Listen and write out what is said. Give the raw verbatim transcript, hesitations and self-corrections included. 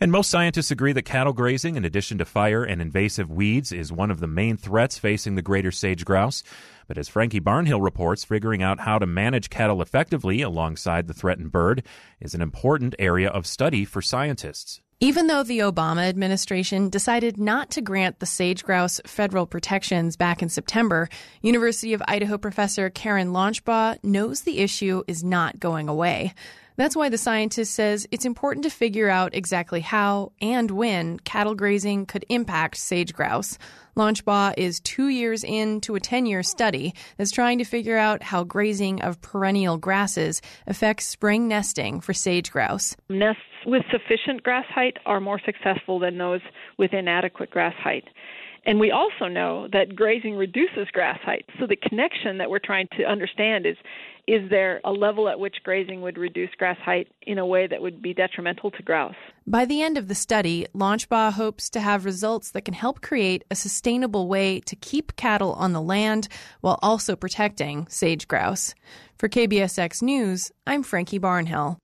And most scientists agree that cattle grazing, in addition to fire and invasive weeds, is one of the main threats facing the greater sage grouse. But as Frankie Barnhill reports, figuring out how to manage cattle effectively alongside the threatened bird is an important area of study for scientists. Even though the Obama administration decided not to grant the sage grouse federal protections back in September, University of Idaho professor Karen Launchbaugh knows the issue is not going away. That's why the scientist says it's important to figure out exactly how and when cattle grazing could impact sage grouse. Launchbaugh is two years into a ten-year study that's trying to figure out how grazing of perennial grasses affects spring nesting for sage grouse. Nests with sufficient grass height are more successful than those with inadequate grass height. And we also know that grazing reduces grass height. So the connection that we're trying to understand is, is there a level at which grazing would reduce grass height in a way that would be detrimental to grouse? By the end of the study, Launchbaugh hopes to have results that can help create a sustainable way to keep cattle on the land while also protecting sage grouse. For K B S X News, I'm Frankie Barnhill.